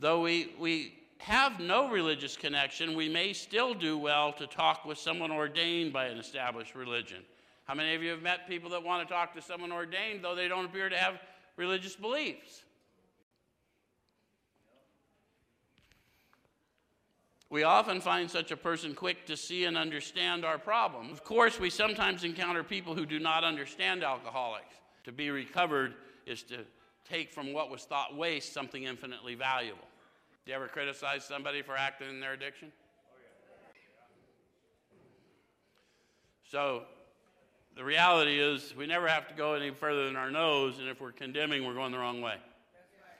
Though we have no religious connection, we may still do well to talk with someone ordained by an established religion. How many of you have met people that want to talk to someone ordained, though they don't appear to have religious beliefs? We often find such a person quick to see and understand our problem. Of course, we sometimes encounter people who do not understand alcoholics. To be recovered is to take from what was thought waste something infinitely valuable. Do you ever criticize somebody for acting in their addiction? So the reality is we never have to go any further than our nose, and if we're condemning, we're going the wrong way.